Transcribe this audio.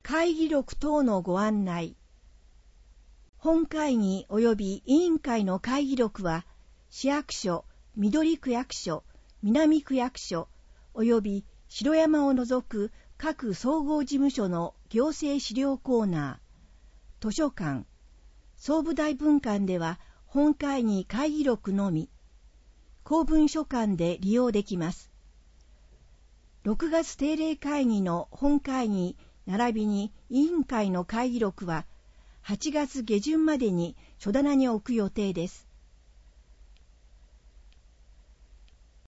会議録等のご案内。本会議及び委員会の会議録は、市役所、緑区役所、南区役所、及び城山を除く各総合事務所の行政資料コーナー、図書館、総武大分館では本会議会議録のみ、公文書館で利用できます。6月定例会議の本会議並びに委員会の会議録は8月下旬までに書棚に置く予定です。